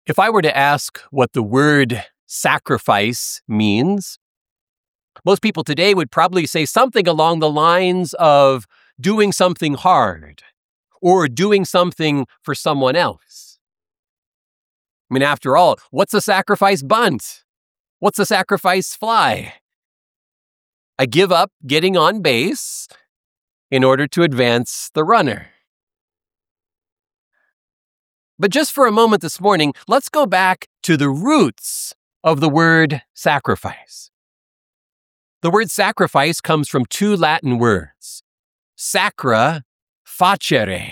If I were to ask what the word sacrifice means, most people today would probably say something along the lines of doing something hard or doing something for someone else. I mean, after all, what's a sacrifice bunt? What's a sacrifice fly? I give up getting on base in order to advance the runner. But just for a moment this morning, let's go back to the roots of the word sacrifice. The word sacrifice comes from two Latin words, sacra, facere.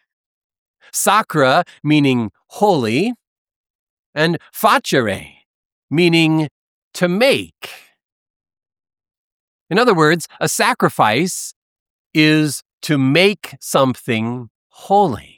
Sacra meaning holy, and facere meaning to make. In other words, a sacrifice is to make something holy.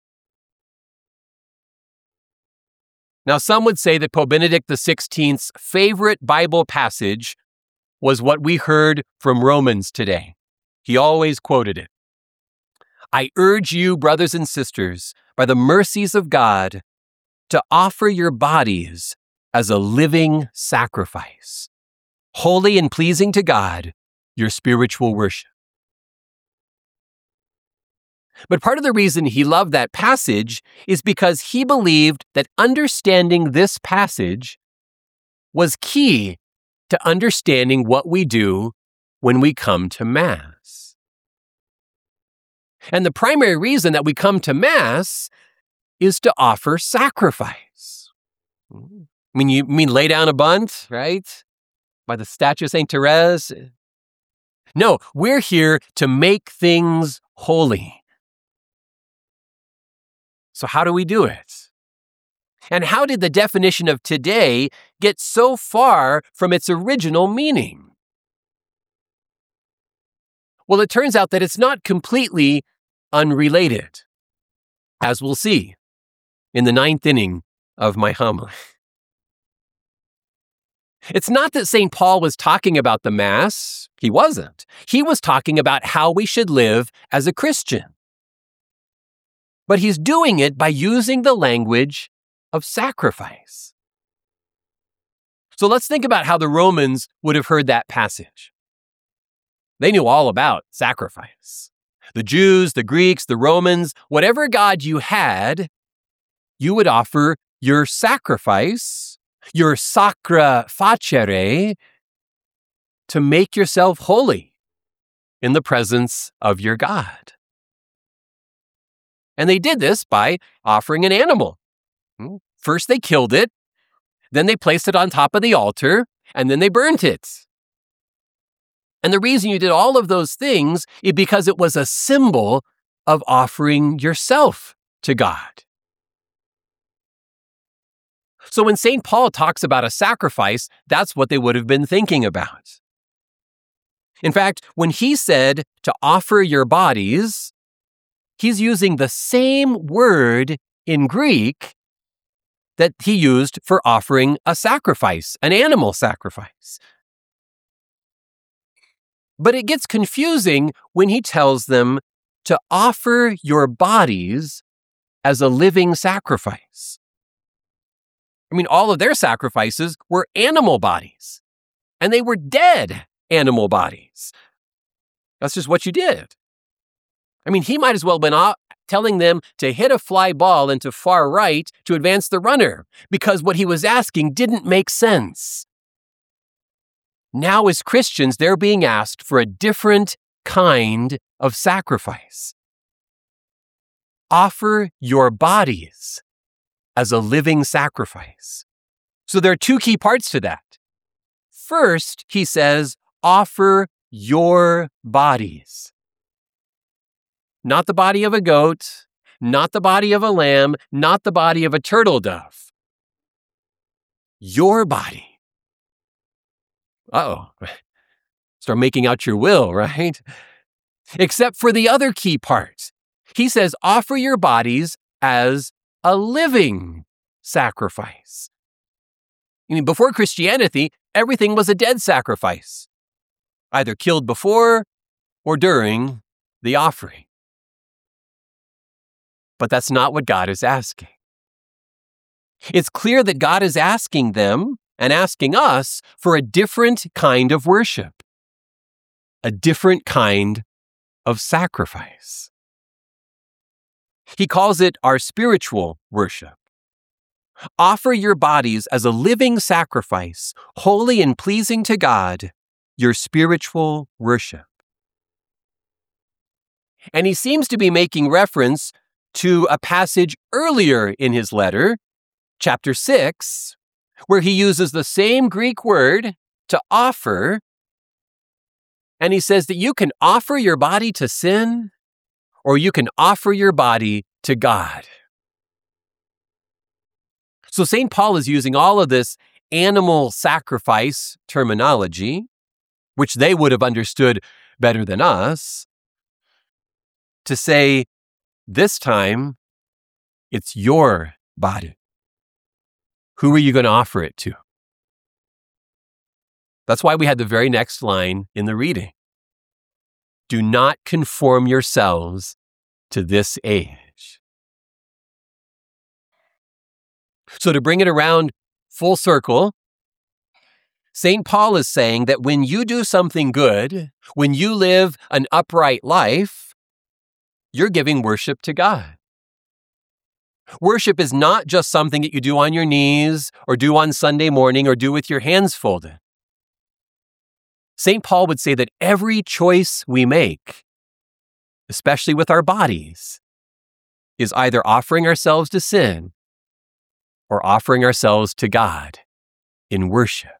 Now, some would say that Pope Benedict XVI's favorite Bible passage was what we heard from Romans today. He always quoted it. I urge you, brothers and sisters, by the mercies of God, to offer your bodies as a living sacrifice, holy and pleasing to God, your spiritual worship. But part of the reason he loved that passage is because he believed that understanding this passage was key to understanding what we do when we come to Mass. And the primary reason that we come to Mass is to offer sacrifice. You mean lay down a bunt, right? By the statue of St. Therese? No, we're here to make things holy. So how do we do it? And how did the definition of today get so far from its original meaning? Well, it turns out that it's not completely unrelated, as we'll see in the 9th inning of my homily. It's not that St. Paul was talking about the Mass. He wasn't. He was talking about how we should live as a Christian. But he's doing it by using the language of sacrifice. So let's think about how the Romans would have heard that passage. They knew all about sacrifice. The Jews, the Greeks, the Romans, whatever god you had, you would offer your sacrifice, your sacra facere, to make yourself holy in the presence of your God. And they did this by offering an animal. First they killed it, then they placed it on top of the altar, and then they burnt it. And the reason you did all of those things is because it was a symbol of offering yourself to God. So when St. Paul talks about a sacrifice, that's what they would have been thinking about. In fact, when he said to offer your bodies, he's using the same word in Greek that he used for offering a sacrifice, an animal sacrifice. But it gets confusing when he tells them to offer your bodies as a living sacrifice. All of their sacrifices were animal bodies, and they were dead animal bodies. That's just what you did. He might as well have been telling them to hit a fly ball into far right to advance the runner, because what he was asking didn't make sense. Now, as Christians, they're being asked for a different kind of sacrifice. Offer your bodies as a living sacrifice. So there are two key parts to that. First, he says, offer your bodies. Not the body of a goat, not the body of a lamb, not the body of a turtle dove. Your body. Start making out your will, right? Except for the other key part. He says, offer your bodies as a living sacrifice. Before Christianity, everything was a dead sacrifice, either killed before or during the offering. But that's not what God is asking. It's clear that God is asking them and asking us for a different kind of worship, a different kind of sacrifice. He calls it our spiritual worship. Offer your bodies as a living sacrifice, holy and pleasing to God, your spiritual worship. And he seems to be making reference to a passage earlier in his letter, chapter 6, where he uses the same Greek word to offer, and he says that you can offer your body to sin, or you can offer your body to God. So St. Paul is using all of this animal sacrifice terminology, which they would have understood better than us, to say, this time, it's your body. Who are you going to offer it to? That's why we had the very next line in the reading. Do not conform yourselves to this age. So to bring it around full circle, St. Paul is saying that when you do something good, when you live an upright life, you're giving worship to God. Worship is not just something that you do on your knees or do on Sunday morning or do with your hands folded. St. Paul would say that every choice we make, especially with our bodies, is either offering ourselves to sin or offering ourselves to God in worship.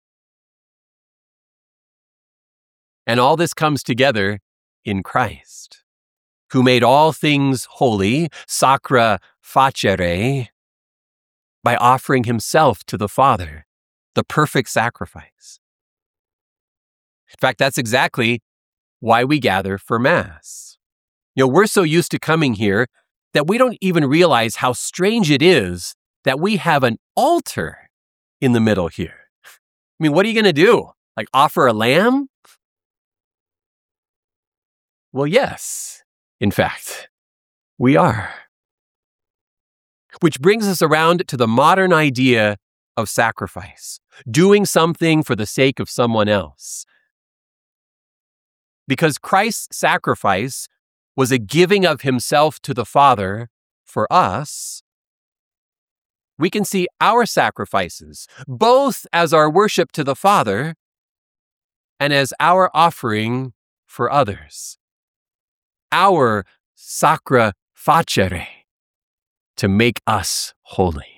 And all this comes together in Christ, who made all things holy, sacra facere, by offering himself to the Father, the perfect sacrifice. In fact, that's exactly why we gather for Mass. We're so used to coming here that we don't even realize how strange it is that we have an altar in the middle here. What are you going to do? Like offer a lamb? Well, yes, in fact, we are. Which brings us around to the modern idea of sacrifice, doing something for the sake of someone else. Because Christ's sacrifice was a giving of himself to the Father for us, we can see our sacrifices both as our worship to the Father and as our offering for others. Our sacra facere, to make us holy.